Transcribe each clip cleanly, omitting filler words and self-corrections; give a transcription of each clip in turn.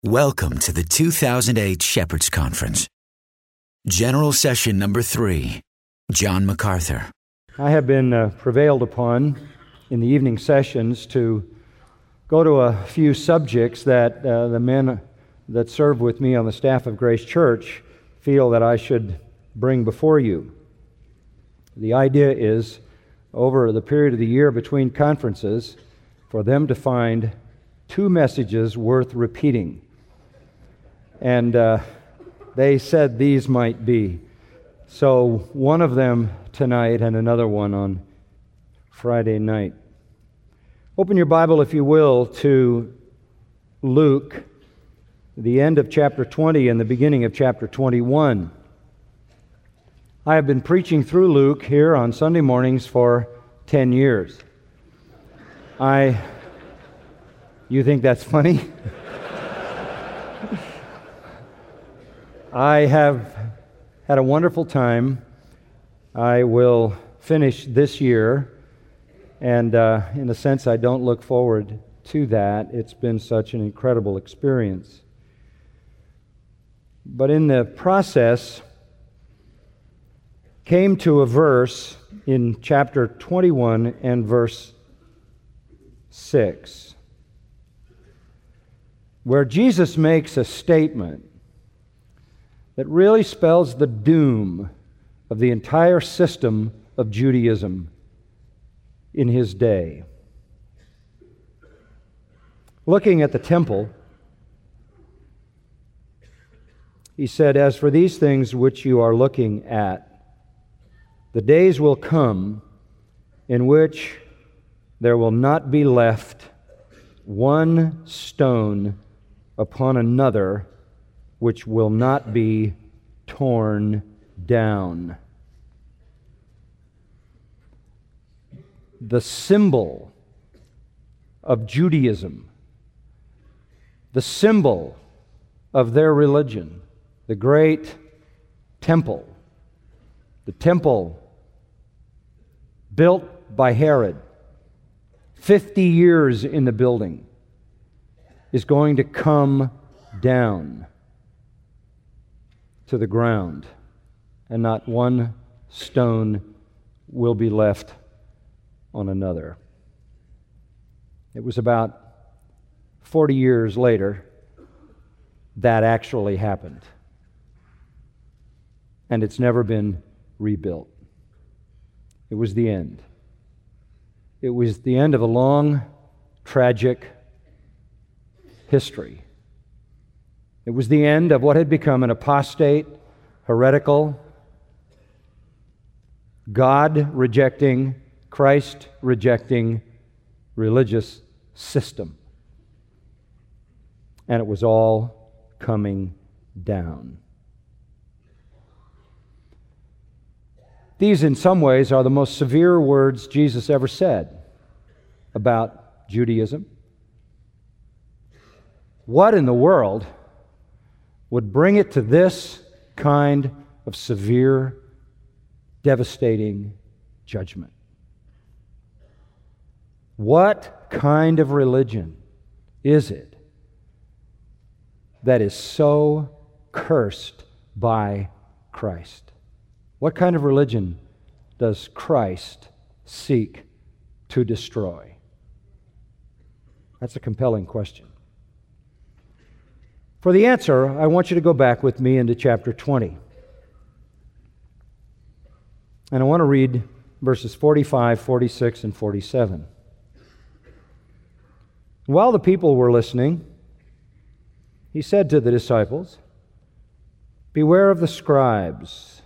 Welcome to the 2008 Shepherds Conference. General Session Number 3, John MacArthur. I have been prevailed upon in the evening sessions to go to a few subjects that the men that serve with me on the staff of Grace Church feel that I should bring before you. The idea is, over the period of the year between conferences, for them to find two messages worth repeating. And they said these might be. So one of them tonight and another one on Friday night. Open your Bible, if you will, to Luke, the end of chapter 20 and the beginning of chapter 21. I have been preaching through Luke here on Sunday mornings for 10 years. You think that's funny? I have had a wonderful time. I will finish this year, and in a sense, I don't look forward to that. It's been such an incredible experience. But in the process, came to a verse in chapter 21 and verse 6, where Jesus makes a statement that really spells the doom of the entire system of Judaism in his day. Looking at the temple, he said, "As for these things which you are looking at, the days will come in which there will not be left one stone upon another which will not be torn down." The symbol of Judaism, the symbol of their religion, the great temple, the temple built by Herod, 50 years in the building, is going to come down to the ground, and not one stone will be left on another. It was about 40 years later that actually happened, and it's never been rebuilt. It was the end. It was the end of a long, tragic history. It was the end of what had become an apostate, heretical, God-rejecting, Christ-rejecting religious system. And it was all coming down. These, in some ways, are the most severe words Jesus ever said about Judaism. What in the world would bring it to this kind of severe, devastating judgment? What kind of religion is it that is so cursed by Christ? What kind of religion does Christ seek to destroy? That's a compelling question. For the answer, I want you to go back with me into chapter 20. And I want to read verses 45, 46, and 47. While the people were listening, he said to the disciples, "Beware of the scribes."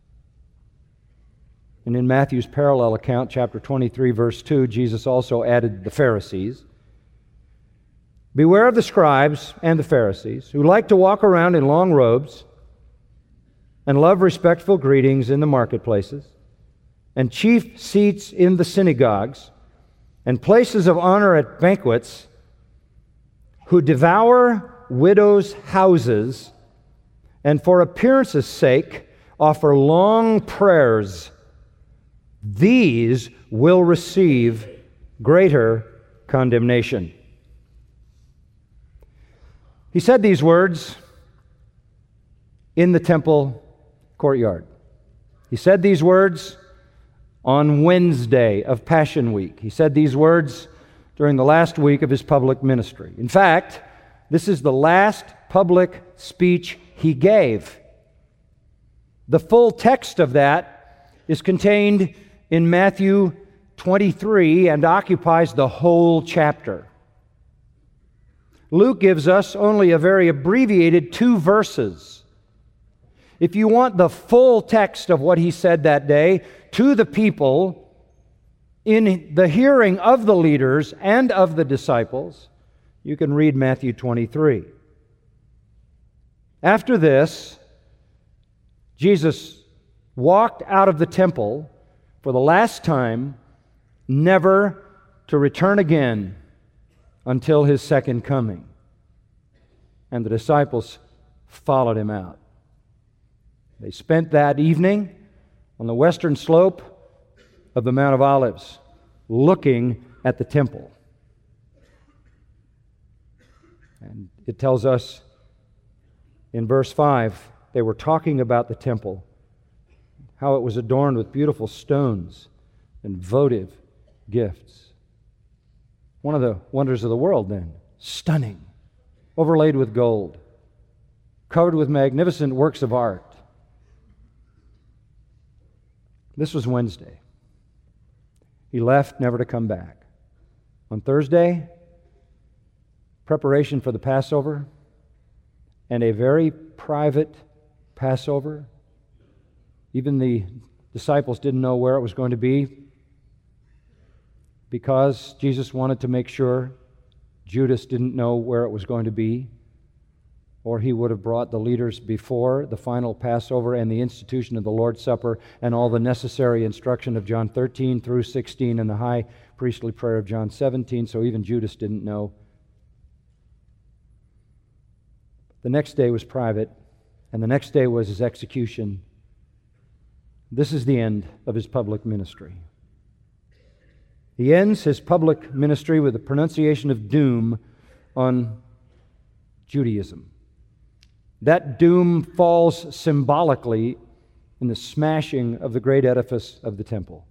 And in Matthew's parallel account, chapter 23, verse 2, Jesus also added the Pharisees. "Beware of the scribes and the Pharisees, who like to walk around in long robes and love respectful greetings in the marketplaces, and chief seats in the synagogues, and places of honor at banquets, who devour widows' houses, and for appearance's sake offer long prayers. These will receive greater condemnation." He said these words in the temple courtyard. He said these words on Wednesday of Passion Week. He said these words during the last week of his public ministry. In fact, this is the last public speech he gave. The full text of that is contained in Matthew 23 and occupies the whole chapter. Luke gives us only a very abbreviated 2 verses. If you want the full text of what he said that day to the people in the hearing of the leaders and of the disciples, you can read Matthew 23. After this, Jesus walked out of the temple for the last time, never to return again until his second coming. And the disciples followed him out. They spent that evening on the western slope of the Mount of Olives, looking at the temple. And it tells us in verse 5, they were talking about the temple, how it was adorned with beautiful stones and votive gifts. One of the wonders of the world then, stunning, overlaid with gold, covered with magnificent works of art. This was Wednesday. He left, never to come back. On Thursday, preparation for the Passover, and a very private Passover. Even the disciples didn't know where it was going to be because Jesus wanted to make sure Judas didn't know where it was going to be, or he would have brought the leaders before the final Passover and the institution of the Lord's Supper and all the necessary instruction of John 13 through 16 and the high priestly prayer of John 17, so even Judas didn't know. The next day was private, and the next day was his execution. This is the end of his public ministry. He ends his public ministry with a pronunciation of doom on Judaism. That doom falls symbolically in the smashing of the great edifice of the temple.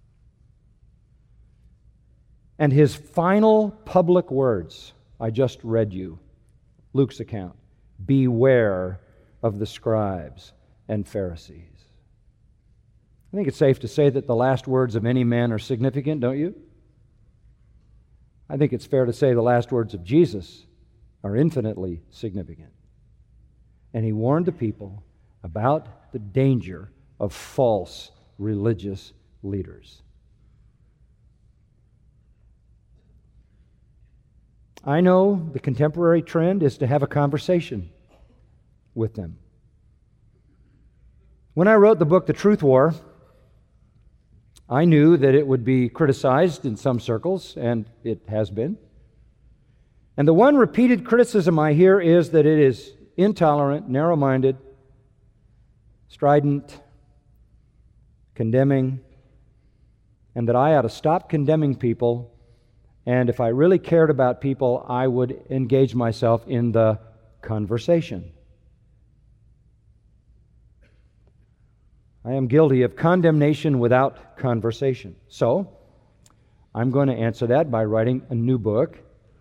And his final public words, I just read you, Luke's account, beware of the scribes and Pharisees. I think it's safe to say that the last words of any man are significant, don't you? I think it's fair to say the last words of Jesus are infinitely significant. And he warned the people about the danger of false religious leaders. I know the contemporary trend is to have a conversation with them. When I wrote the book, The Truth War, I knew that it would be criticized in some circles, and it has been. And the one repeated criticism I hear is that it is intolerant, narrow-minded, strident, condemning, and that I ought to stop condemning people, and if I really cared about people, I would engage myself in the conversation. I am guilty of condemnation without conversation. So, I'm going to answer that by writing a new book.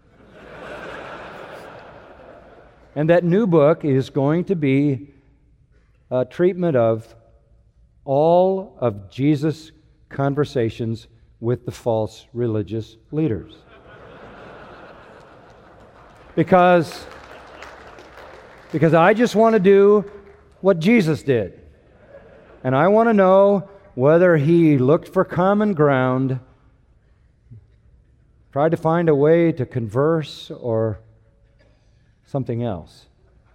And that new book is going to be a treatment of all of Jesus' conversations with the false religious leaders. Because I just want to do what Jesus did. And I want to know whether he looked for common ground, tried to find a way to converse, or something else.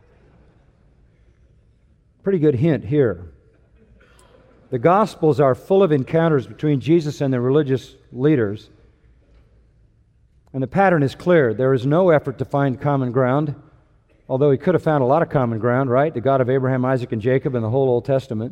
Pretty good hint here. The Gospels are full of encounters between Jesus and the religious leaders, and the pattern is clear. There is no effort to find common ground, although he could have found a lot of common ground, right? The God of Abraham, Isaac, and Jacob in the whole Old Testament.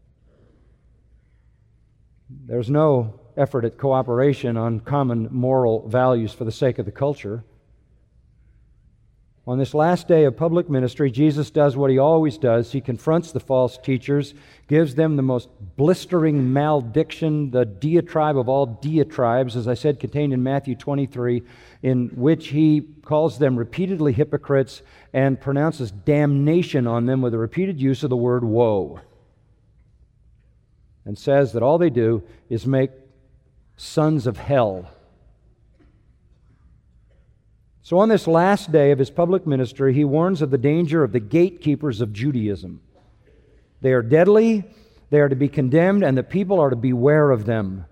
There's no effort at cooperation on common moral values for the sake of the culture. On this last day of public ministry, Jesus does what he always does. He confronts the false teachers, gives them the most blistering malediction, the diatribe of all diatribes, as I said, contained in Matthew 23, in which he calls them repeatedly hypocrites and pronounces damnation on them with a repeated use of the word woe, and says that all they do is make sons of hell. So on this last day of his public ministry, he warns of the danger of the gatekeepers of Judaism. They are deadly, they are to be condemned, and the people are to beware of them.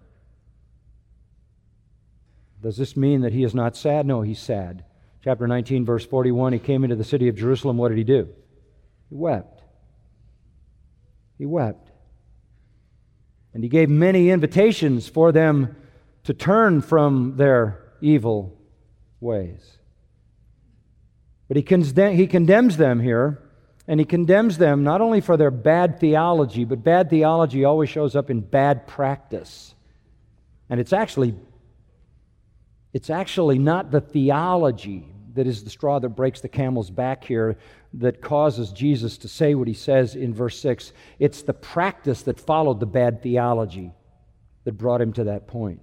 Does this mean that he is not sad? No, he's sad. Chapter 19, verse 41, he came into the city of Jerusalem. What did he do? He wept. He wept. And he gave many invitations for them to turn from their evil ways. But he condemns them here, and he condemns them not only for their bad theology, but bad theology always shows up in bad practice. And it's actually not the theology that is the straw that breaks the camel's back here that causes Jesus to say what he says in verse 6. It's the practice that followed the bad theology that brought him to that point.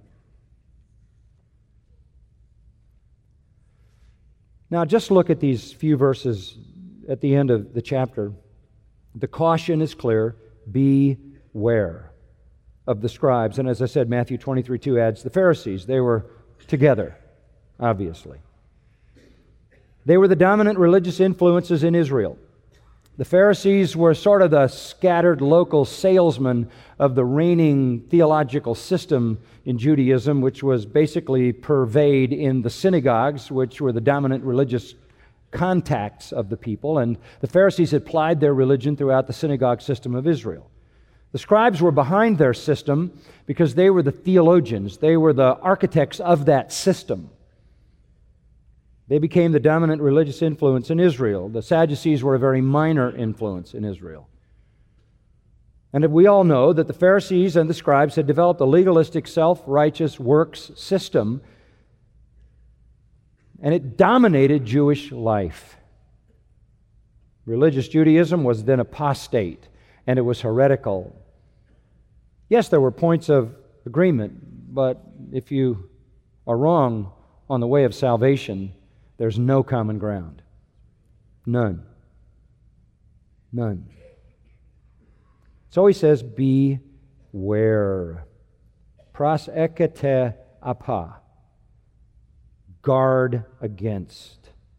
Now, just look at these few verses at the end of the chapter. The caution is clear: beware of the scribes. And as I said, Matthew 23:2 adds the Pharisees. They were together, obviously. They were the dominant religious influences in Israel. The Pharisees were sort of the scattered local salesmen of the reigning theological system in Judaism, which was basically purveyed in the synagogues, which were the dominant religious contacts of the people. And the Pharisees had applied their religion throughout the synagogue system of Israel. The scribes were behind their system because they were the theologians. They were the architects of that system. They became the dominant religious influence in Israel. The Sadducees were a very minor influence in Israel. And we all know that the Pharisees and the scribes had developed a legalistic, self-righteous works system, and it dominated Jewish life. Religious Judaism was then apostate, and it was heretical. Yes, there were points of agreement, but if you are wrong on the way of salvation, there's no common ground. None. None. So he says, beware. Prosekete apa. Guard against.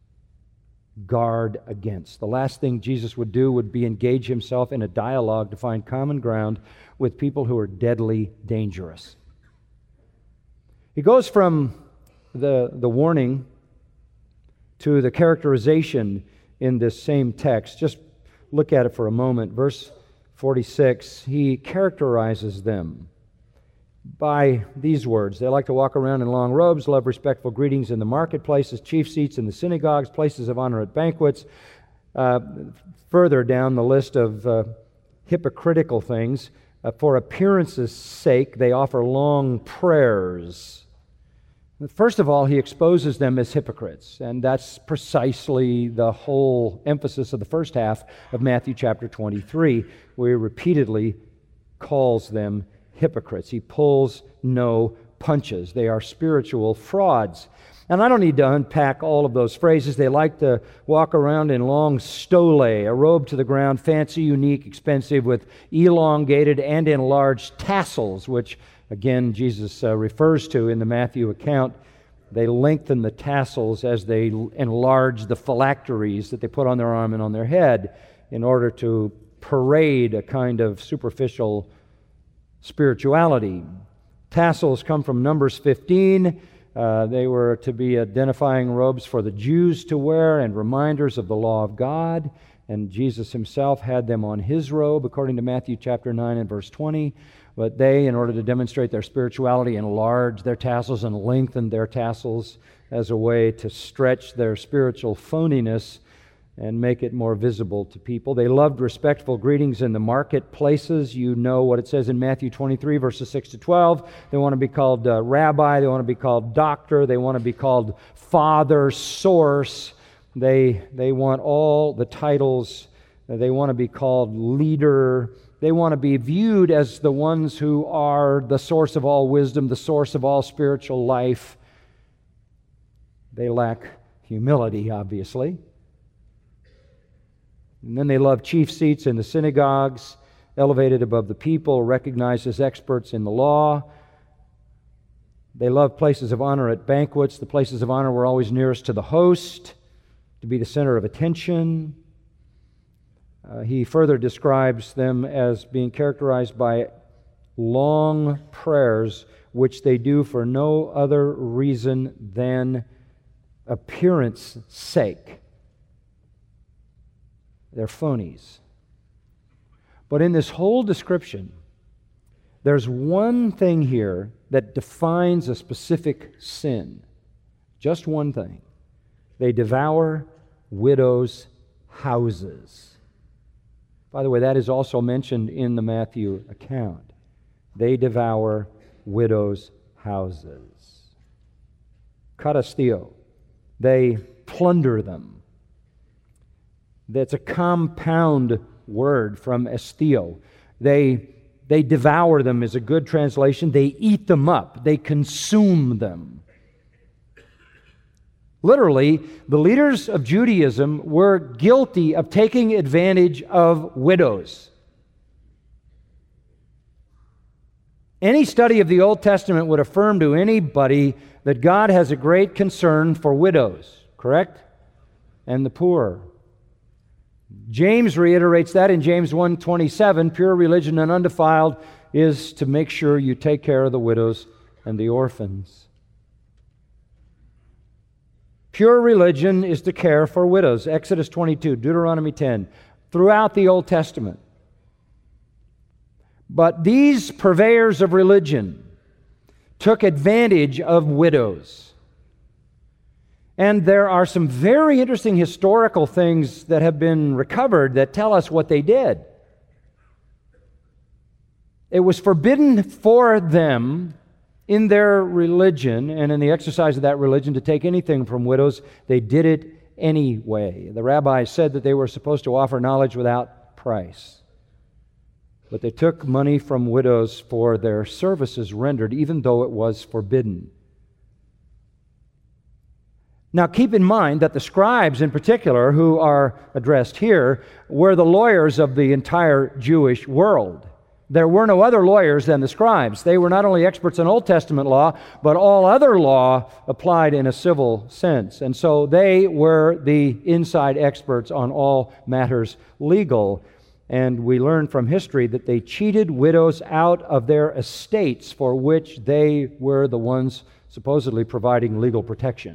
Guard against. The last thing Jesus would do would be engage himself in a dialogue to find common ground with people who are deadly dangerous. He goes from the warning to the characterization in this same text. Just look at it for a moment. Verse 46, he characterizes them by these words. They like to walk around in long robes, love respectful greetings in the marketplaces, chief seats in the synagogues, places of honor at banquets. Further down the list of hypocritical things, for appearance's sake, they offer long prayers. First of all, he exposes them as hypocrites, and that's precisely the whole emphasis of the first half of Matthew chapter 23, where he repeatedly calls them hypocrites. He pulls no punches. They are spiritual frauds. And I don't need to unpack all of those phrases. They like to walk around in long stole, a robe to the ground, fancy, unique, expensive, with elongated and enlarged tassels, which again, Jesus refers to in the Matthew account. They lengthen the tassels as they enlarge the phylacteries that they put on their arm and on their head in order to parade a kind of superficial spirituality. Tassels come from Numbers 15. They were to be identifying robes for the Jews to wear and reminders of the law of God. And Jesus himself had them on his robe, according to Matthew chapter 9 and verse 20. But they, in order to demonstrate their spirituality, enlarged their tassels and lengthened their tassels as a way to stretch their spiritual phoniness and make it more visible to people. They loved respectful greetings in the marketplaces. You know what it says in Matthew 23, verses 6 to 12. They want to be called rabbi. They want to be called doctor. They want to be called father, source. They want all the titles. They want to be called leader. They want to be viewed as the ones who are the source of all wisdom, the source of all spiritual life. They lack humility, obviously. And then they love chief seats in the synagogues, elevated above the people, recognized as experts in the law. They love places of honor at banquets. The places of honor were always nearest to the host, to be the center of attention. He further describes them as being characterized by long prayers, which they do for no other reason than appearance sake. They're phonies. But in this whole description, there's one thing here that defines a specific sin. Just one thing. They devour widows' houses. By the way, that is also mentioned in the Matthew account. They devour widows' houses. Katastio. They plunder them. That's a compound word from estio. They devour them is a good translation. They eat them up. They consume them. Literally, the leaders of Judaism were guilty of taking advantage of widows. Any study of the Old Testament would affirm to anybody that God has a great concern for widows, correct? And the poor. James reiterates that in James 1:27, pure religion and undefiled is to make sure you take care of the widows and the orphans. Pure religion is to care for widows. Exodus 22, Deuteronomy 10, throughout the Old Testament. But these purveyors of religion took advantage of widows. And there are some very interesting historical things that have been recovered that tell us what they did. It was forbidden for them in their religion and in the exercise of that religion to take anything from widows. They did it anyway. The rabbis said that they were supposed to offer knowledge without price. But they took money from widows for their services rendered, even though it was forbidden. Now keep in mind that the scribes in particular, who are addressed here, were the lawyers of the entire Jewish world. There were no other lawyers than the scribes. They were not only experts in Old Testament law, but all other law applied in a civil sense. And so they were the inside experts on all matters legal. And we learn from history that they cheated widows out of their estates for which they were the ones supposedly providing legal protection.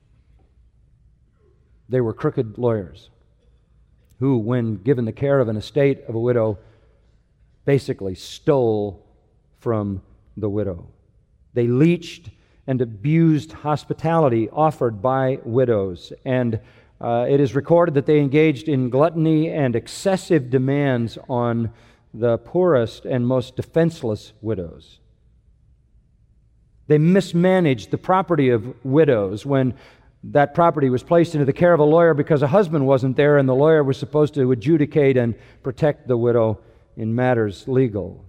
They were crooked lawyers who, when given the care of an estate of a widow, basically stole from the widow. They leached and abused hospitality offered by widows, and it is recorded that they engaged in gluttony and excessive demands on the poorest and most defenseless widows. They mismanaged the property of widows when that property was placed into the care of a lawyer because a husband wasn't there, and the lawyer was supposed to adjudicate and protect the widow in matters legal.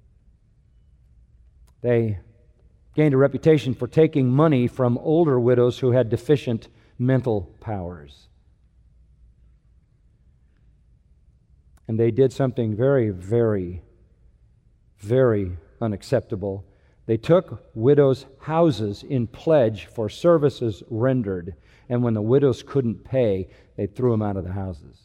They gained a reputation for taking money from older widows who had deficient mental powers. And they did something very, very, very unacceptable. They took widows' houses in pledge for services rendered, and when the widows couldn't pay, they threw them out of the houses.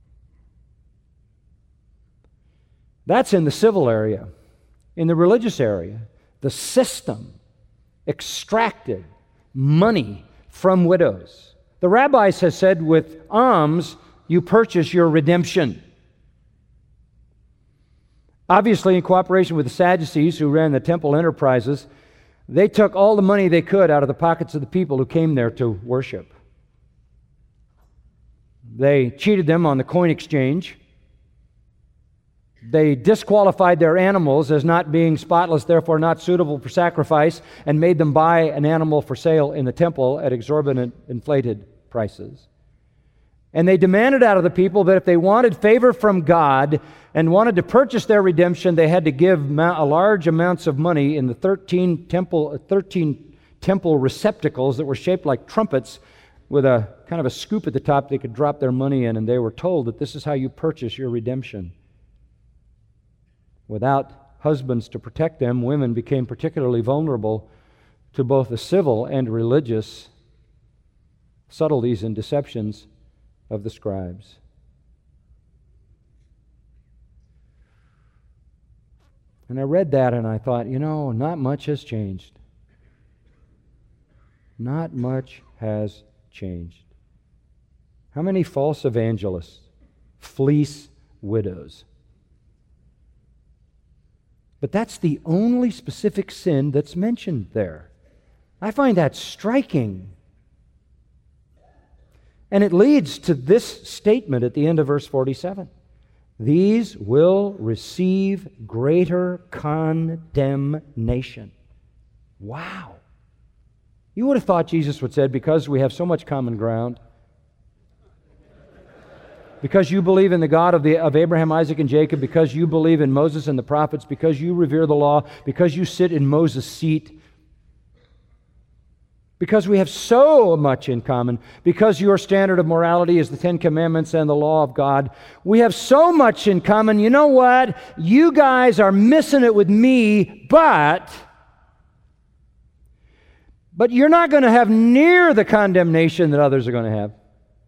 That's in the civil area. In the religious area, the system extracted money from widows. The rabbis have said, with alms, you purchase your redemption. Obviously, in cooperation with the Sadducees, who ran the temple enterprises, they took all the money they could out of the pockets of the people who came there to worship. They cheated them on the coin exchange. They disqualified their animals as not being spotless, therefore not suitable for sacrifice, and made them buy an animal for sale in the temple at exorbitant, inflated prices. And they demanded out of the people that if they wanted favor from God and wanted to purchase their redemption, they had to give large amounts of money in the 13 temple receptacles that were shaped like trumpets with a kind of a scoop at the top they could drop their money in, and they were told that this is how you purchase your redemption. Without husbands to protect them, women became particularly vulnerable to both the civil and religious subtleties and deceptions of the scribes. And I read that and I thought, not much has changed. Not much has changed. How many false evangelists fleece widows? But that's the only specific sin that's mentioned there. I find that striking. And it leads to this statement at the end of verse 47. These will receive greater condemnation. Wow. You would have thought Jesus would have said, because we have so much common ground, because you believe in the God of Abraham, Isaac, and Jacob, because you believe in Moses and the prophets, because you revere the law, because you sit in Moses' seat, because we have so much in common, because your standard of morality is the Ten Commandments and the law of God, we have so much in common. You know what? You guys are missing it with me, but you're not going to have near the condemnation that others are going to have.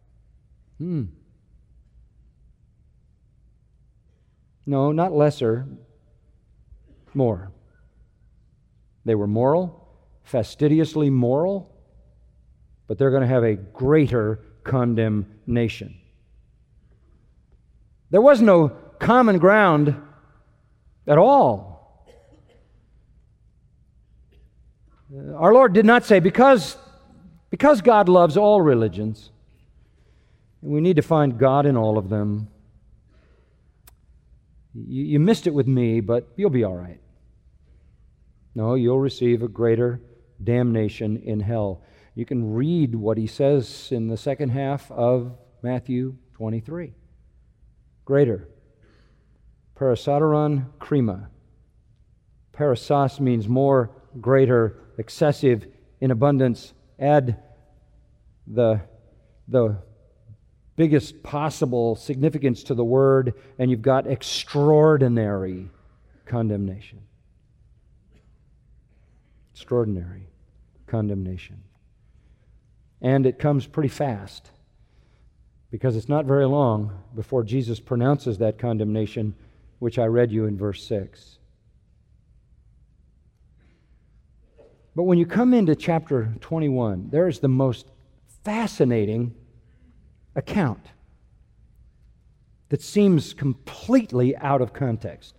No, not lesser, more. They were moral, fastidiously moral, but they're going to have a greater condemnation. There was no common ground at all. Our Lord did not say, because God loves all religions, and we need to find God in all of them. You missed it with me, but you'll be all right. No, you'll receive a greater damnation in hell. You can read what he says in the second half of Matthew 23. Greater. Parasoteron krima. Parasos means more, greater, excessive, in abundance. Add the biggest possible significance to the word, and you've got extraordinary condemnation. Extraordinary condemnation. And it comes pretty fast, because it's not very long before Jesus pronounces that condemnation, which I read you in verse 6. But when you come into chapter 21, there is the most fascinating account that seems completely out of context.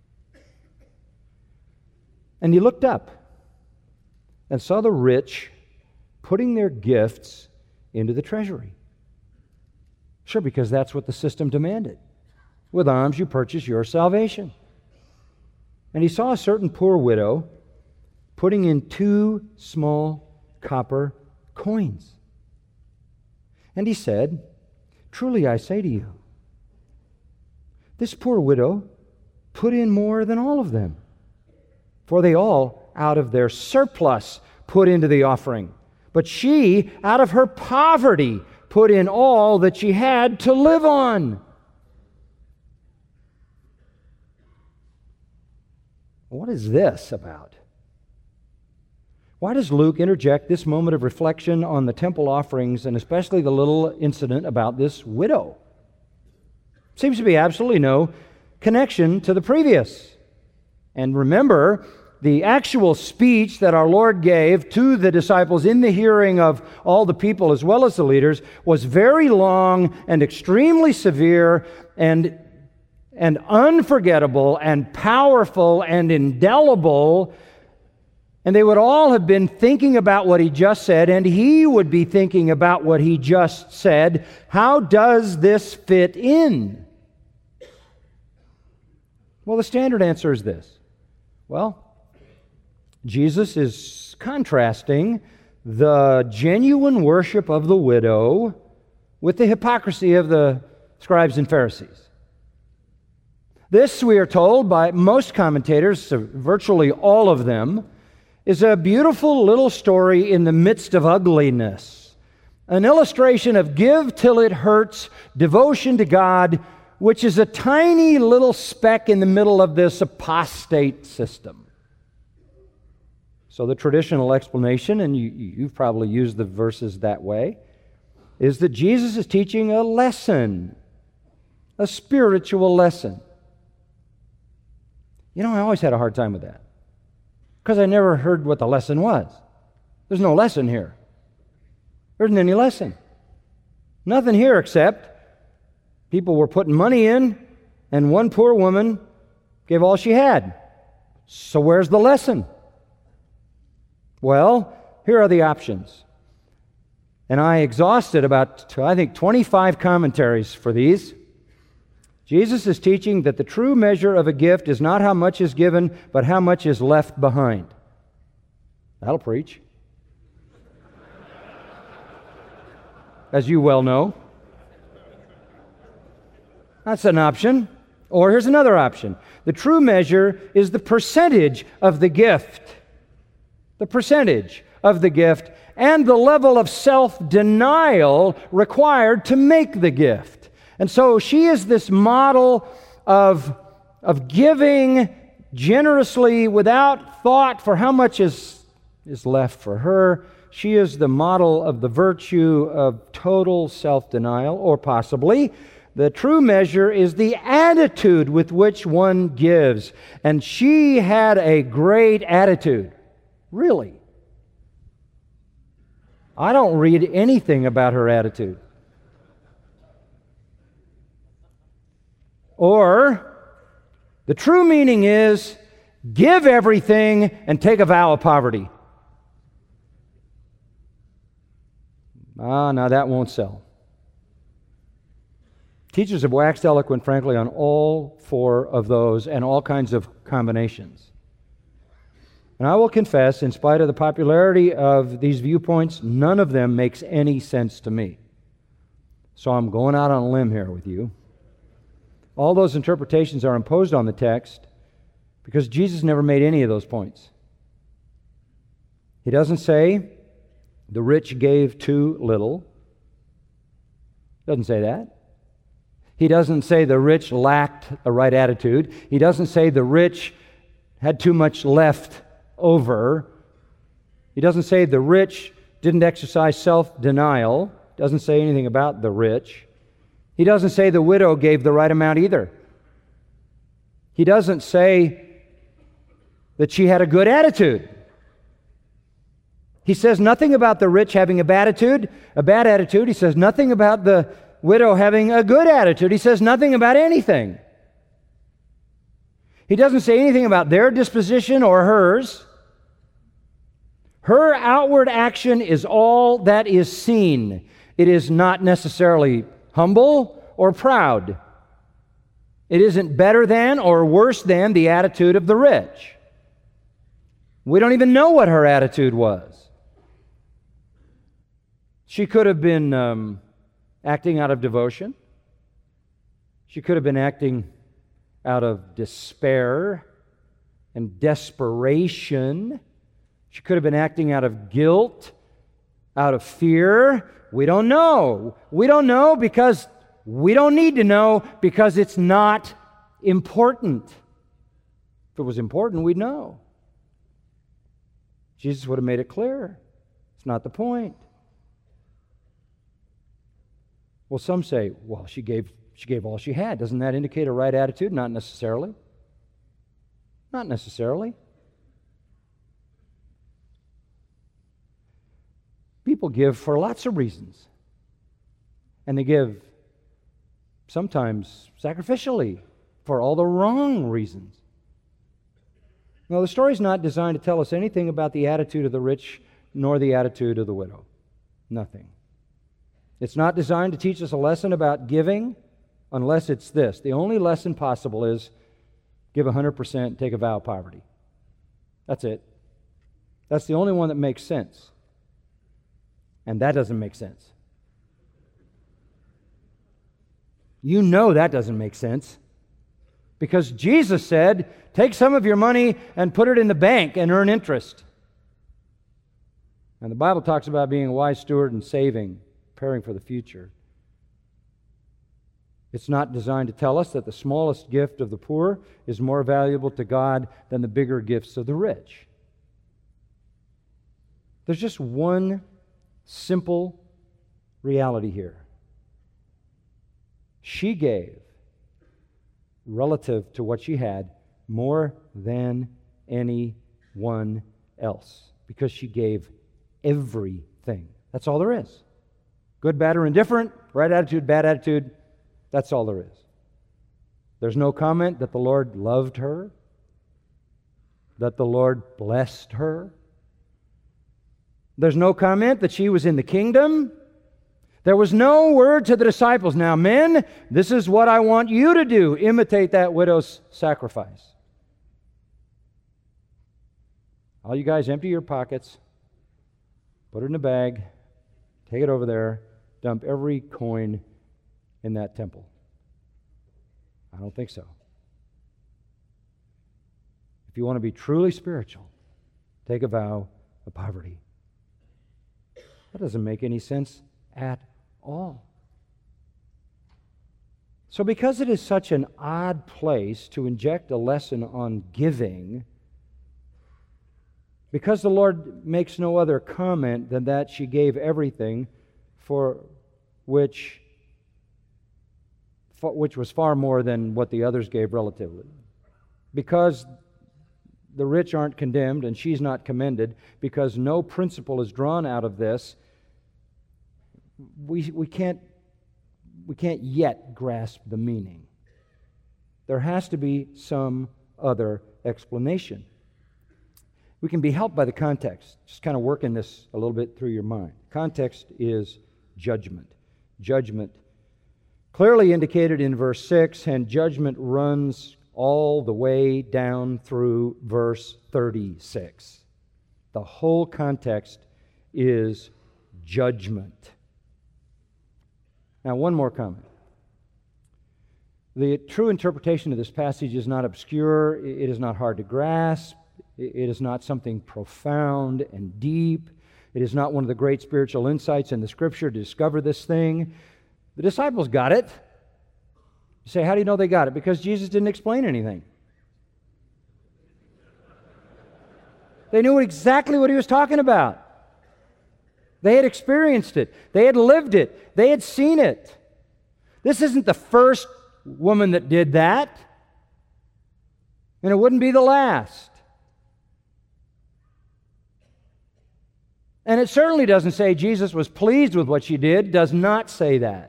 And he looked up and saw the rich putting their gifts into the treasury. Sure, because that's what the system demanded. With alms you purchase your salvation. And he saw a certain poor widow putting in 2 small copper coins. And he said, "Truly I say to you, this poor widow put in more than all of them. For they all, out of their surplus, put into the offering. But she, out of her poverty, put in all that she had to live on." What is this about? Why does Luke interject this moment of reflection on the temple offerings, and especially the little incident about this widow? Seems to be absolutely no connection to the previous. And remember, the actual speech that our Lord gave to the disciples in the hearing of all the people as well as the leaders was very long and extremely severe and unforgettable and powerful and indelible. And they would all have been thinking about what he just said, and he would be thinking about what he just said. How does this fit in? Well, the standard answer is this. Well, Jesus is contrasting the genuine worship of the widow with the hypocrisy of the scribes and Pharisees. This, we are told by most commentators, virtually all of them, is a beautiful little story in the midst of ugliness. An illustration of give till it hurts, devotion to God, which is a tiny little speck in the middle of this apostate system. So the traditional explanation, and you've probably used the verses that way, is that Jesus is teaching a lesson, a spiritual lesson. You know, I always had a hard time with that because I never heard what the lesson was. There's no lesson here. There isn't any lesson. Nothing here except people were putting money in, and one poor woman gave all she had. So where's the lesson? Well, here are the options. And I exhausted about, I think, 25 commentaries for these. Jesus is teaching that the true measure of a gift is not how much is given, but how much is left behind. That'll preach. As you well know. That's an option. Or here's another option. The true measure is the percentage of the gift. The percentage of the gift and the level of self-denial required to make the gift. And so she is this model of giving generously without thought for how much is left for her. She is the model of the virtue of total self-denial, or possibly the true measure is the attitude with which one gives. And she had a great attitude. Really. I don't read anything about her attitude. Or, the true meaning is, give everything and take a vow of poverty. Now that won't sell. Teachers have waxed eloquent, frankly, on all four of those and all kinds of combinations. And I will confess, in spite of the popularity of these viewpoints, none of them makes any sense to me. So I'm going out on a limb here with you. All those interpretations are imposed on the text because Jesus never made any of those points. He doesn't say the rich gave too little. Doesn't say that. He doesn't say the rich lacked a right attitude. He doesn't say the rich had too much left over. He doesn't say the rich didn't exercise self-denial. Doesn't say anything about the rich. He doesn't say the widow gave the right amount either. He doesn't say that she had a good attitude. He says nothing about the rich having a bad attitude. He says nothing about the widow having a good attitude. He says nothing about anything. He doesn't say anything about their disposition or hers. Her outward action is all that is seen. It is not necessarily humble or proud. It isn't better than or worse than the attitude of the rich. We don't even know what her attitude was. She could have been acting out of devotion. She could have been acting out of despair and desperation. She could have been acting out of guilt, out of fear. We don't know. We don't know because we don't need to know because it's not important. If it was important, we'd know. Jesus would have made it clear. It's not the point. Well, some say, well, she gave all she had. Doesn't that indicate a right attitude? Not necessarily. Not necessarily. People give for lots of reasons. And they give sometimes sacrificially for all the wrong reasons. Now, the story's not designed to tell us anything about the attitude of the rich nor the attitude of the widow. Nothing. It's not designed to teach us a lesson about giving unless it's this. The only lesson possible is give 100%, take a vow of poverty. That's it. That's the only one that makes sense. And that doesn't make sense. You know that doesn't make sense. Because Jesus said, take some of your money and put it in the bank and earn interest. And the Bible talks about being a wise steward and saving, preparing for the future. It's not designed to tell us that the smallest gift of the poor is more valuable to God than the bigger gifts of the rich. There's just one simple reality here. She gave, relative to what she had, more than anyone else, because she gave everything. That's all there is. Good, bad, or indifferent, right attitude, bad attitude, that's all there is. There's no comment that the Lord loved her, that the Lord blessed her. There's no comment that she was in the kingdom. There was no word to the disciples, now men, this is what I want you to do. Imitate that widow's sacrifice. All you guys empty your pockets, put it in a bag, take it over there, dump every coin in that temple. I don't think so. If you want to be truly spiritual, take a vow of poverty. That doesn't make any sense at all. So because it is such an odd place to inject a lesson on giving, because the Lord makes no other comment than that she gave everything, for which was far more than what the others gave relatively. Because the rich aren't condemned and she's not commended, because no principle is drawn out of this, we can't yet grasp the meaning. There has to be some other explanation. We can be helped by the context. Just kind of working this a little bit through your mind. Context is judgment. Judgment clearly indicated in verse 6, and judgment runs all the way down through verse 36. The whole context is judgment. Now, one more comment. The true interpretation of this passage is not obscure. It is not hard to grasp. It is not something profound and deep. It is not one of the great spiritual insights in the Scripture to discover this thing. The disciples got it. You say, how do you know they got it? Because Jesus didn't explain anything. They knew exactly what he was talking about. They had experienced it. They had lived it. They had seen it. This isn't the first woman that did that. And it wouldn't be the last. And it certainly doesn't say Jesus was pleased with what she did. It does not say that.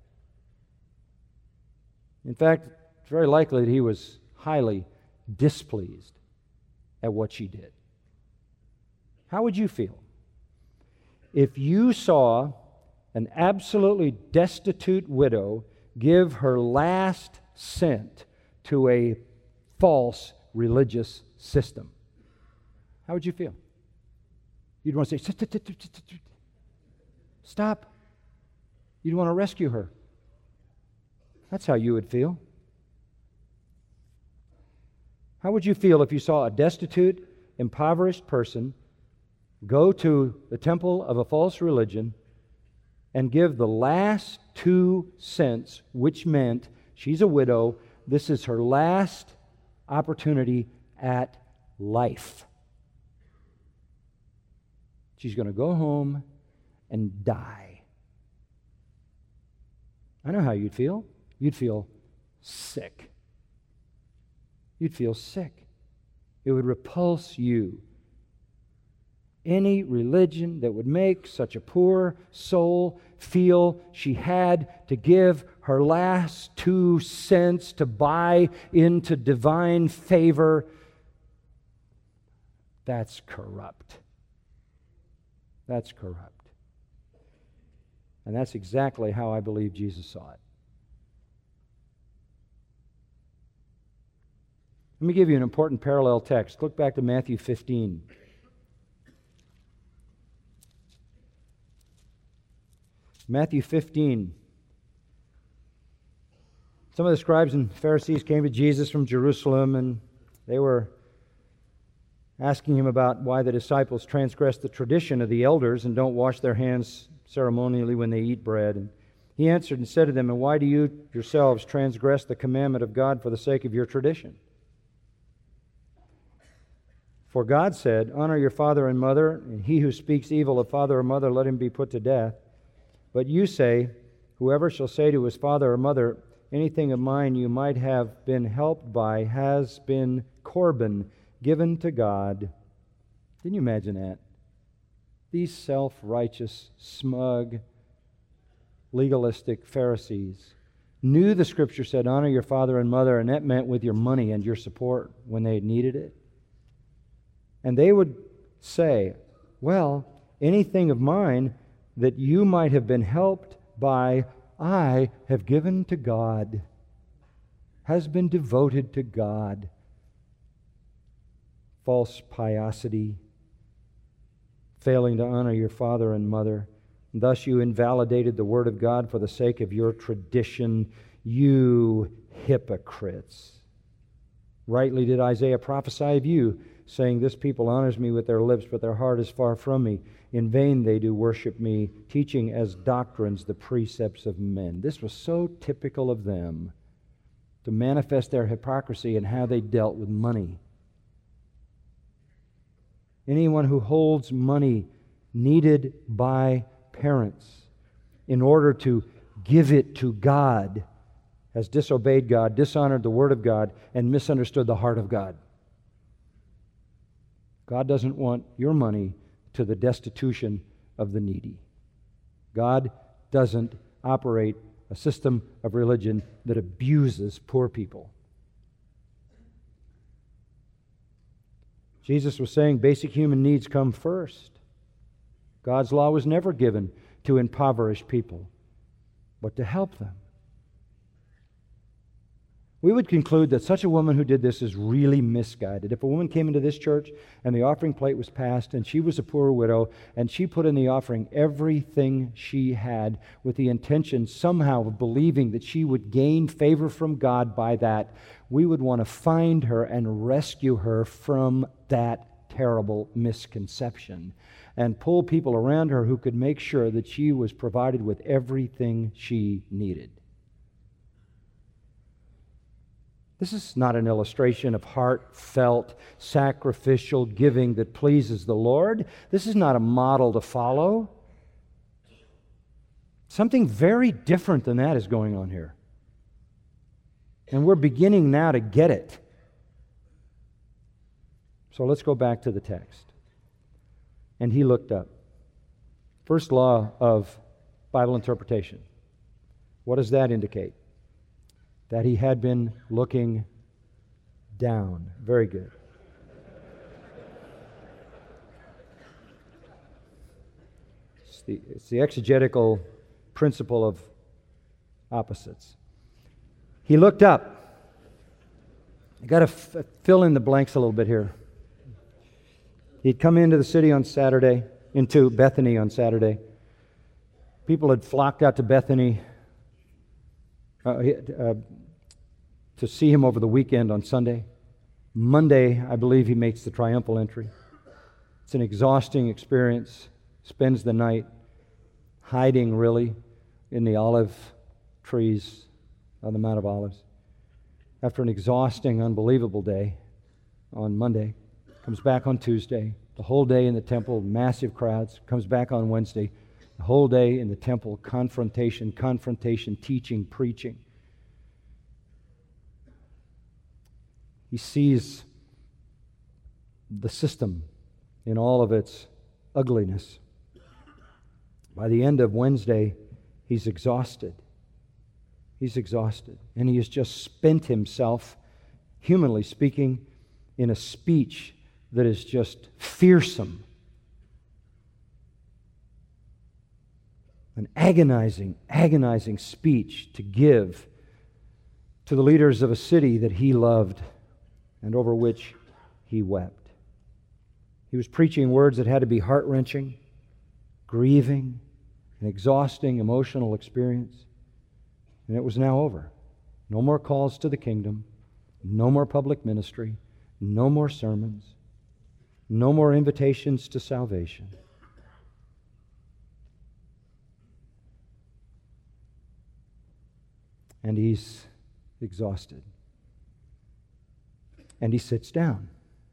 In fact, it's very likely that he was highly displeased at what she did. How would you feel if you saw an absolutely destitute widow give her last cent to a false religious system? How would you feel? You'd want to say, stop. You'd want to rescue her. That's how you would feel. How would you feel if you saw a destitute, impoverished person go to the temple of a false religion and give the last 2 cents, which meant she's a widow, this is her last opportunity at life. She's going to go home and die. I know how you'd feel. You'd feel sick. You'd feel sick. It would repulse you. Any religion that would make such a poor soul feel she had to give her last 2 cents to buy into divine favor, that's corrupt. That's corrupt. And that's exactly how I believe Jesus saw it. Let me give you an important parallel text. Look back to Matthew 15. Matthew 15. Some of the scribes and Pharisees came to Jesus from Jerusalem, and they were asking him about why the disciples transgress the tradition of the elders and don't wash their hands ceremonially when they eat bread. And he answered and said to them, "And why do you yourselves transgress the commandment of God for the sake of your tradition? For God said, 'Honor your father and mother, and he who speaks evil of father or mother, let him be put to death.' But you say, 'Whoever shall say to his father or mother, anything of mine you might have been helped by has been Corban, given to God.'" Can you imagine that? These self-righteous, smug, legalistic Pharisees knew the Scripture said, "Honor your father and mother," and that meant with your money and your support when they needed it. And they would say, "Well, anything of mine that you might have been helped by, I have given to God, has been devoted to God." False piosity, failing to honor your father and mother. And thus you invalidated the Word of God for the sake of your tradition, you hypocrites. Rightly did Isaiah prophesy of you, saying, "This people honors me with their lips, but their heart is far from me. In vain they do worship me, teaching as doctrines the precepts of men." This was so typical of them, to manifest their hypocrisy in how they dealt with money. Anyone who holds money needed by parents in order to give it to God has disobeyed God, dishonored the Word of God, and misunderstood the heart of God. God doesn't want your money to the destitution of the needy. God doesn't operate a system of religion that abuses poor people. Jesus was saying basic human needs come first. God's law was never given to impoverish people, but to help them. We would conclude that such a woman who did this is really misguided. If a woman came into this church and the offering plate was passed and she was a poor widow and she put in the offering everything she had with the intention somehow of believing that she would gain favor from God by that, we would want to find her and rescue her from that terrible misconception and pull people around her who could make sure that she was provided with everything she needed. This is not an illustration of heartfelt, sacrificial giving that pleases the Lord. This is not a model to follow. Something very different than that is going on here. And we're beginning now to get it. So let's go back to the text. And he looked up. First law of Bible interpretation. What does that indicate? That he had been looking down. Very good. It's the exegetical principle of opposites. He looked up. I got to fill in the blanks a little bit here. He'd come into the city on Saturday, into Bethany on Saturday. People had flocked out to Bethany to see him over the weekend on Sunday. Monday, I believe he makes the triumphal entry. It's an exhausting experience. Spends the night hiding, really, in the olive trees on the Mount of Olives. After an exhausting, unbelievable day on Monday, comes back on Tuesday, the whole day in the temple, massive crowds, comes back on Wednesday, the whole day in the temple, confrontation, teaching, preaching. He sees the system in all of its ugliness. By the end of Wednesday, he's exhausted. He's exhausted. And he has just spent himself, humanly speaking, in a speech that is just fearsome. An agonizing speech to give to the leaders of a city that he loved and over which he wept. He was preaching words that had to be heart-wrenching, grieving, an exhausting emotional experience. And it was now over. No more calls to the kingdom. No more public ministry. No more sermons. No more invitations to salvation. And he's exhausted. And he sits down.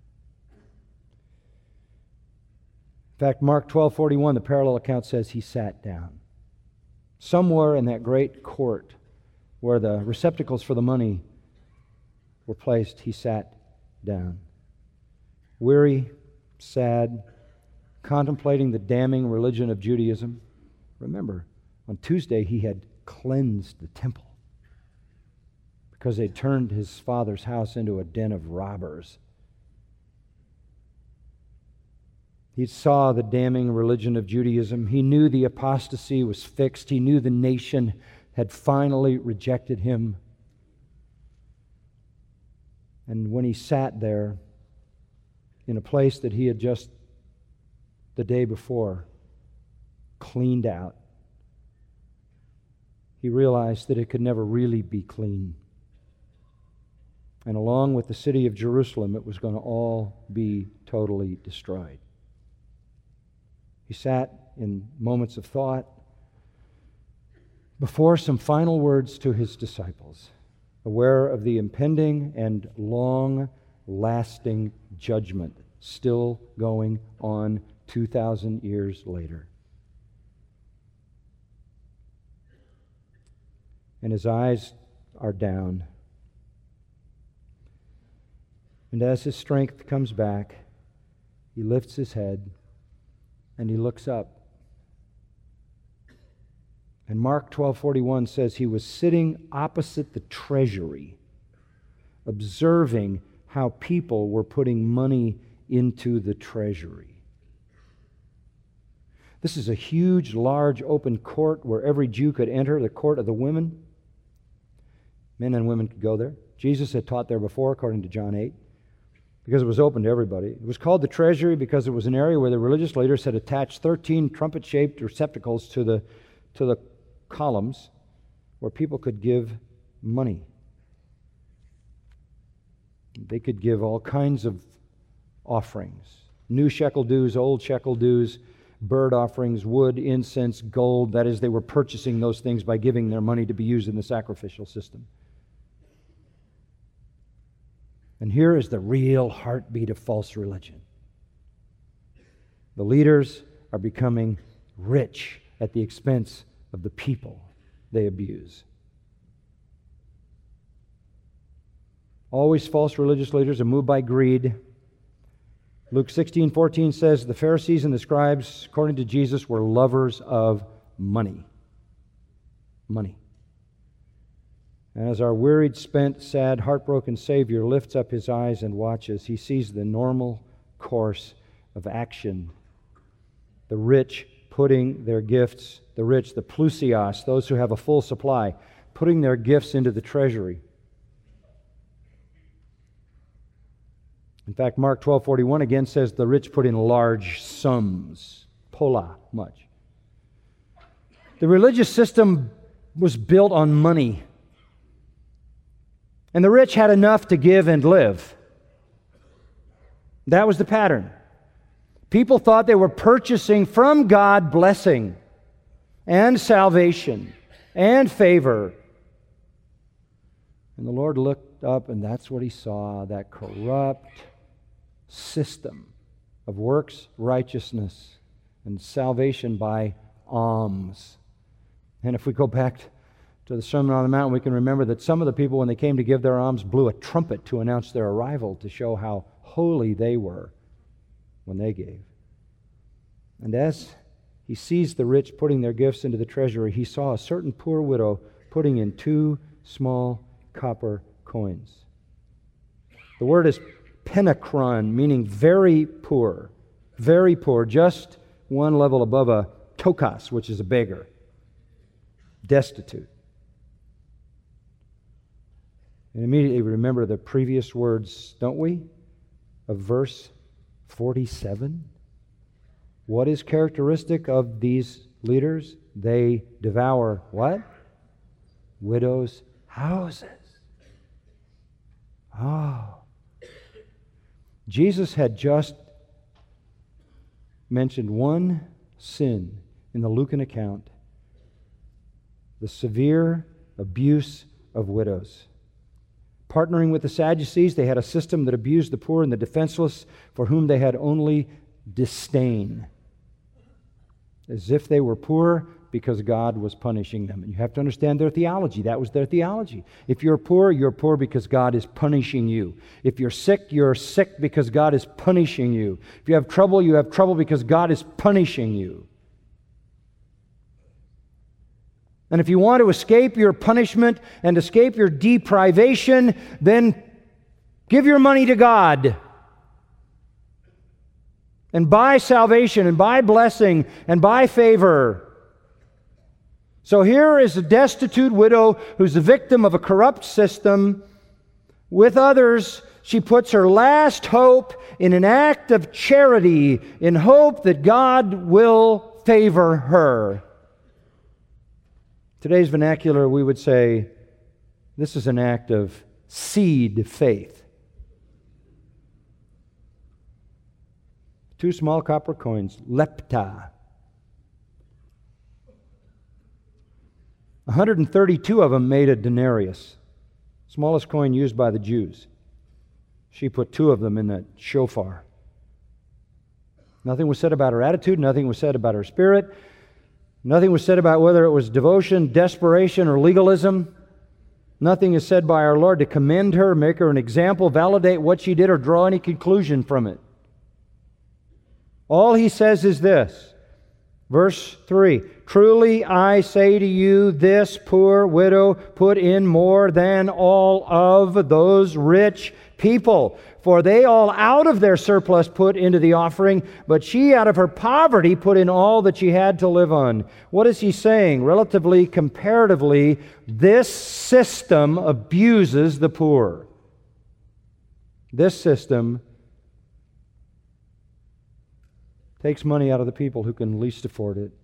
In fact, Mark 12:41, the parallel account says he sat down. Somewhere in that great court where the receptacles for the money were placed, he sat down. Weary, sad, contemplating the damning religion of Judaism. Remember, on Tuesday he had cleansed the temple because they turned his father's house into a den of robbers. He saw the damning religion of Judaism. He knew the apostasy was fixed. He knew the nation had finally rejected him. And when he sat there in a place that he had just the day before cleaned out, he realized that it could never really be clean. And along with the city of Jerusalem, it was going to all be totally destroyed. He sat in moments of thought before some final words to his disciples, aware of the impending and long-lasting judgment still going on 2,000 years later. And his eyes are down. And as his strength comes back, he lifts his head and he looks up. And Mark 12:41 says he was sitting opposite the treasury, observing how people were putting money into the treasury. This is a huge, large, open court where every Jew could enter, the court of the women. Men and women could go there. Jesus had taught there before, according to John 8. Because it was open to everybody. It was called the treasury because it was an area where the religious leaders had attached 13 trumpet-shaped receptacles to the columns where people could give money. They could give all kinds of offerings. New shekel dues, old shekel dues, bird offerings, wood, incense, gold. That is, they were purchasing those things by giving their money to be used in the sacrificial system. And here is the real heartbeat of false religion. The leaders are becoming rich at the expense of the people they abuse. Always false religious leaders are moved by greed. Luke 16:14 says, the Pharisees and the scribes, according to Jesus, were lovers of money. Money. And as our wearied, spent, sad, heartbroken Savior lifts up his eyes and watches, he sees the normal course of action. The rich putting their gifts, the rich, the plusios, those who have a full supply, putting their gifts into the treasury. In fact, Mark 12:41 again says the rich put in large sums, pola, much. The religious system was built on money. And the rich had enough to give and live. That was the pattern. People thought they were purchasing from God blessing and salvation and favor. And the Lord looked up, and that's what he saw, that corrupt system of works righteousness and salvation by alms. And if we go back to the Sermon on the Mount, we can remember that some of the people, when they came to give their alms, blew a trumpet to announce their arrival to show how holy they were when they gave. And as he sees the rich putting their gifts into the treasury, he saw a certain poor widow putting in 2 small copper coins. The word is penachron, meaning very poor, just one level above a tokas, which is a beggar, destitute. And immediately we remember the previous words, don't we, of verse 47? What is characteristic of these leaders? They devour what? Widows' houses. Oh. Jesus had just mentioned one sin in the Lucan account: the severe abuse of widows. Partnering with the Sadducees, they had a system that abused the poor and the defenseless, for whom they had only disdain, as if they were poor because God was punishing them. And you have to understand their theology. That was their theology. If you're poor because God is punishing you. If you're sick because God is punishing you. If you have trouble because God is punishing you. And if you want to escape your punishment and escape your deprivation, then give your money to God. And buy salvation, and buy blessing, and buy favor. So here is a destitute widow who's the victim of a corrupt system. With others, she puts her last hope in an act of charity in hope that God will favor her. Today's vernacular, we would say, this is an act of seed faith. 2 small copper coins, lepta. 132 of them made a denarius, smallest coin used by the Jews. She put 2 of them in that shofar. Nothing was said about her attitude, nothing was said about her spirit. Nothing was said about whether it was devotion, desperation, or legalism. Nothing is said by our Lord to commend her, make her an example, validate what she did, or draw any conclusion from it. All he says is this, verse 3, "Truly I say to you, this poor widow put in more than all of those rich people. For they all out of their surplus put into the offering, but she out of her poverty put in all that she had to live on." What is he saying? Relatively, comparatively, this system abuses the poor. This system takes money out of the people who can least afford it.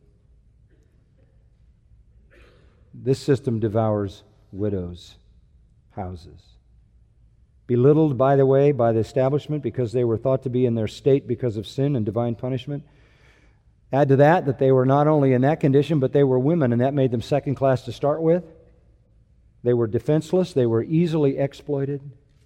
This system devours widows' houses. Belittled, by the way, by the establishment because they were thought to be in their state because of sin and divine punishment. Add to that they were not only in that condition, but they were women, and that made them second class to start with. They were defenseless. They were easily exploited.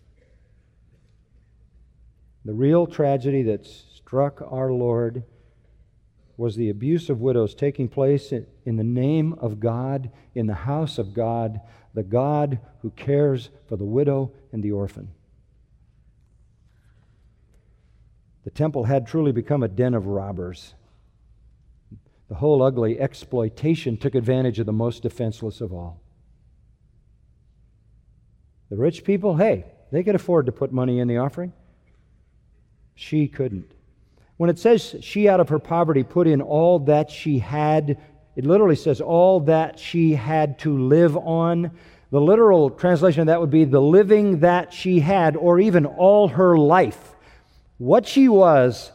The real tragedy that struck our Lord was the abuse of widows taking place in the name of God, in the house of God, the God who cares for the widow and the orphan. The temple had truly become a den of robbers. The whole ugly exploitation took advantage of the most defenseless of all. The rich people, hey, they could afford to put money in the offering. She couldn't. When it says she out of her poverty put in all that she had, it literally says all that she had to live on. The literal translation of that would be the living that she had, or even all her life. What she was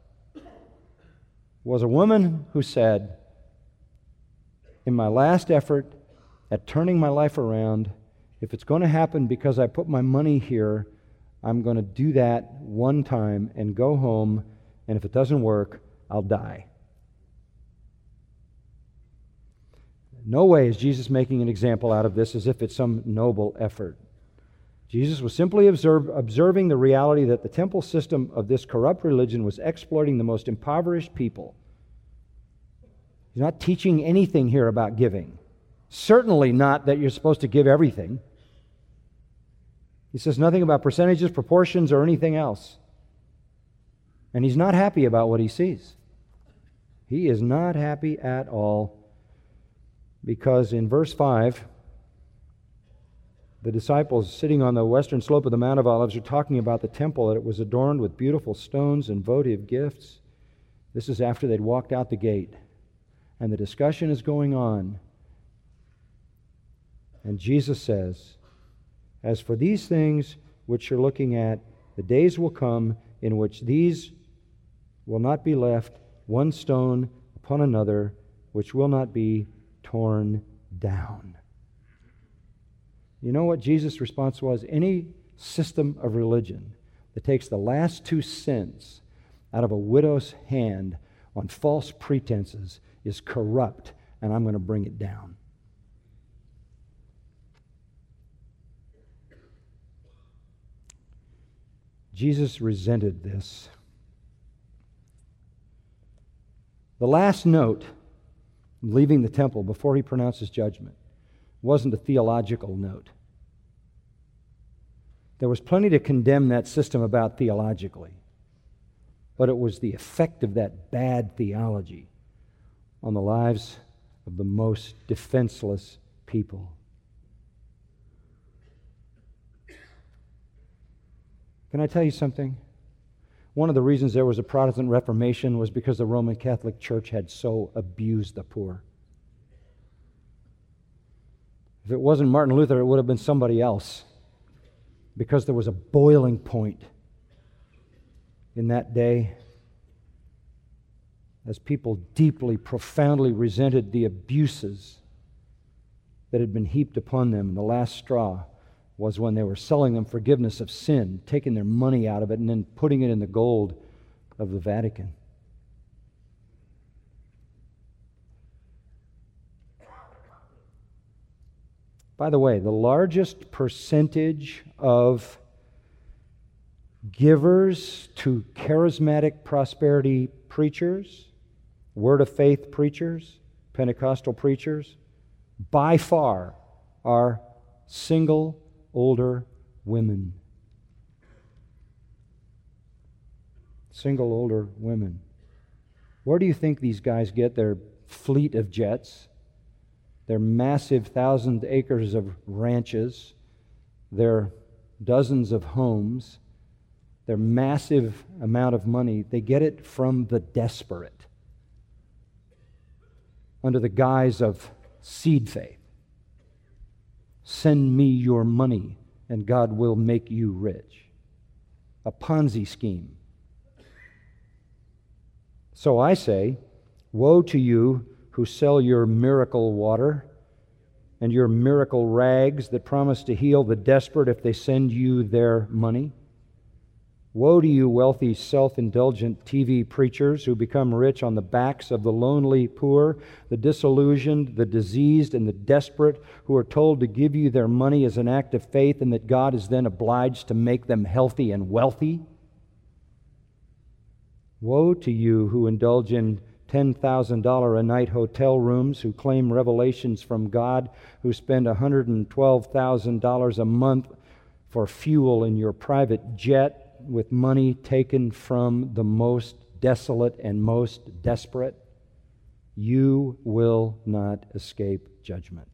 a woman who said, in my last effort at turning my life around, if it's going to happen because I put my money here, I'm going to do that one time and go home, and if it doesn't work, I'll die. No way is Jesus making an example out of this as if it's some noble effort. Jesus was simply observing the reality that the temple system of this corrupt religion was exploiting the most impoverished people. He's not teaching anything here about giving. Certainly not that you're supposed to give everything. He says nothing about percentages, proportions, or anything else. And he's not happy about what he sees. He is not happy at all, because in verse 5, the disciples sitting on the western slope of the Mount of Olives are talking about the temple, that it was adorned with beautiful stones and votive gifts. This is after they'd walked out the gate. And the discussion is going on. And Jesus says, "As for these things which you're looking at, the days will come in which these will not be left one stone upon another, which will not be torn down." You know what Jesus' response was? Any system of religion that takes the last 2 cents out of a widow's hand on false pretenses is corrupt, and I'm going to bring it down. Jesus resented this. The last note, leaving the temple before he pronounces judgment, wasn't a theological note. There was plenty to condemn that system about theologically, but it was the effect of that bad theology on the lives of the most defenseless people. Can I tell you something? One of the reasons there was a Protestant Reformation was because the Roman Catholic Church had so abused the poor. If it wasn't Martin Luther, it would have been somebody else, because there was a boiling point in that day as people deeply, profoundly resented the abuses that had been heaped upon them. And the last straw was when they were selling them forgiveness of sin, taking their money out of it and then putting it in the gold of the Vatican. By the way, the largest percentage of givers to charismatic prosperity preachers, Word of Faith preachers, Pentecostal preachers, by far are single older women. Single older women. Where do you think these guys get their fleet of jets, their massive 1,000 acres of ranches, their dozens of homes, their massive amount of money? They get it from the desperate under the guise of seed faith. Send me your money and God will make you rich. A Ponzi scheme. So I say, woe to you who sell your miracle water and your miracle rags that promise to heal the desperate if they send you their money. Woe to you, wealthy, self-indulgent TV preachers who become rich on the backs of the lonely poor, the disillusioned, the diseased, and the desperate, who are told to give you their money as an act of faith and that God is then obliged to make them healthy and wealthy. Woe to you who indulge in $10,000 a night hotel rooms, who claim revelations from God, who spend $112,000 a month for fuel in your private jet, with money taken from the most desolate and most desperate. You will not escape judgment.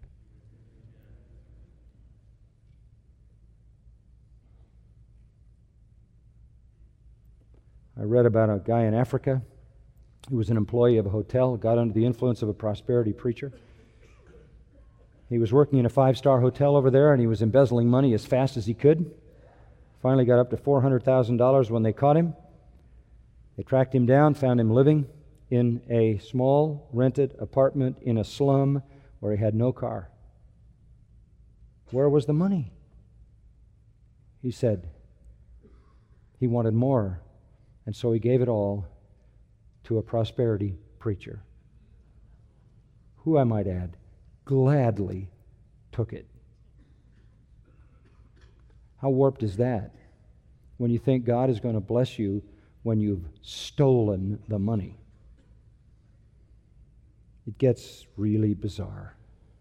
I read about a guy in Africa who was an employee of a hotel, got under the influence of a prosperity preacher. He was working in a 5-star hotel over there, and he was embezzling money as fast as he could. Finally got up to $400,000 when they caught him. They tracked him down, found him living in a small rented apartment in a slum where he had no car. Where was the money? He said he wanted more, and so he gave it all to a prosperity preacher, who, I might add, gladly took it. How warped is that when you think God is going to bless you when you've stolen the money? It gets really bizarre.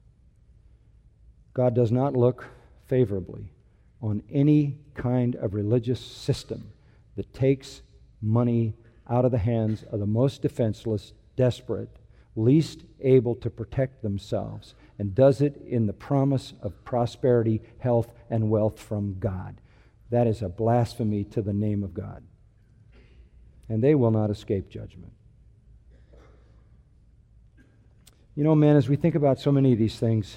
God does not look favorably on any kind of religious system that takes money out of the hands of the most defenseless, desperate, least able to protect themselves, and does it in the promise of prosperity, health, and wealth from God. That is a blasphemy to the name of God. And they will not escape judgment. You know, man, as we think about so many of these things,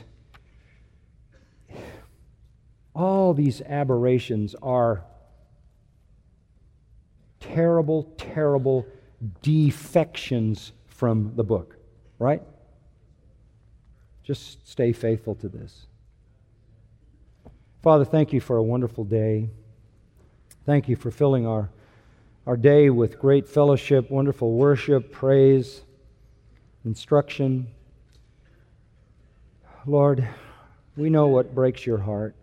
all these aberrations are terrible, terrible defections from the book, right? Just stay faithful to this. Father, thank you for a wonderful day. Thank you for filling our day with great fellowship, wonderful worship, praise, instruction. Lord, we know what breaks your heart.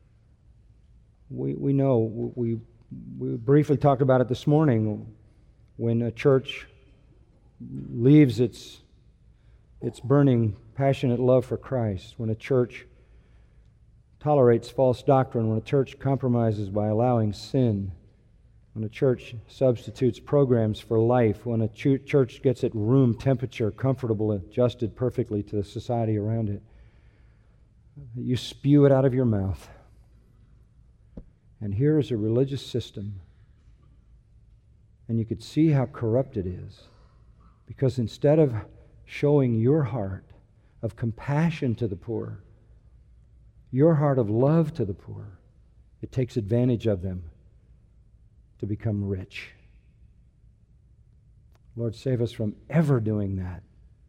We know, we briefly talked about it this morning, when a church leaves its burning, passionate love for Christ, when a church tolerates false doctrine, when a church compromises by allowing sin, when a church substitutes programs for life, when a church gets at room temperature, comfortable, adjusted perfectly to the society around it, you spew it out of your mouth. And here is a religious system, and you could see how corrupt it is, because instead of showing your heart of compassion to the poor, your heart of love to the poor, it takes advantage of them to become rich. Lord, save us from ever doing that.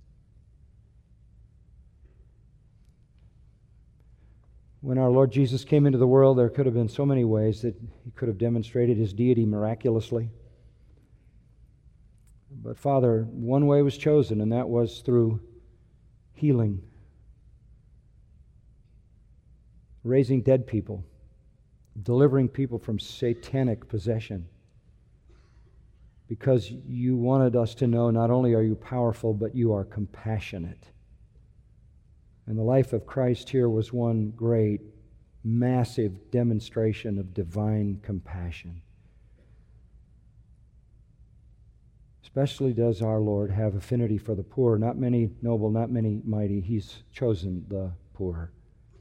When our Lord Jesus came into the world, there could have been so many ways that he could have demonstrated his deity miraculously. But Father, one way was chosen, and that was through healing, raising dead people, delivering people from satanic possession. Because you wanted us to know not only are you powerful, but you are compassionate. And the life of Christ here was one great, massive demonstration of divine compassion. Especially does our Lord have affinity for the poor. Not many noble, not many mighty. He's chosen the poor.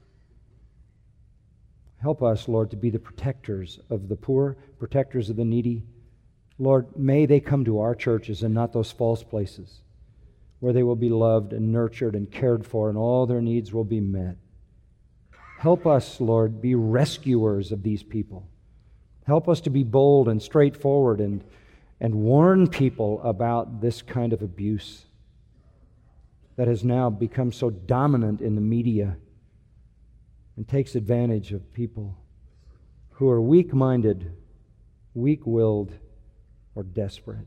Help us, Lord, to be the protectors of the poor, protectors of the needy. Lord, may they come to our churches and not those false places, where they will be loved and nurtured and cared for, and all their needs will be met. Help us, Lord, be rescuers of these people. Help us to be bold and straightforward and warn people about this kind of abuse that has now become so dominant in the media and takes advantage of people who are weak-minded, weak-willed, or desperate.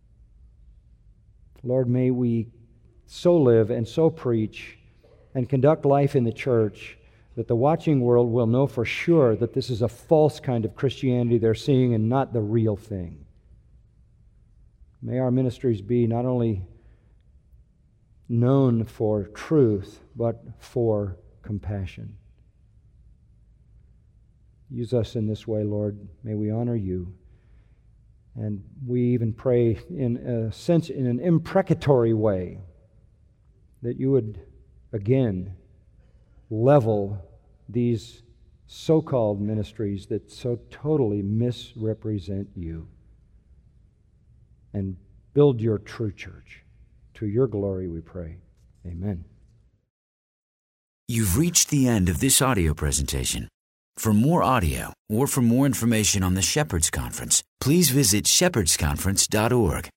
Lord, may we so live and so preach and conduct life in the church that the watching world will know for sure that this is a false kind of Christianity they're seeing and not the real thing. May our ministries be not only known for truth, but for compassion. Use us in this way, Lord. May we honor you. And we even pray in a sense, in an imprecatory way, that you would again level these so-called ministries that so totally misrepresent you and build your true church. To your glory we pray. Amen. You've reached the end of this audio presentation. For more audio or for more information on the Shepherds Conference, please visit shepherdsconference.org.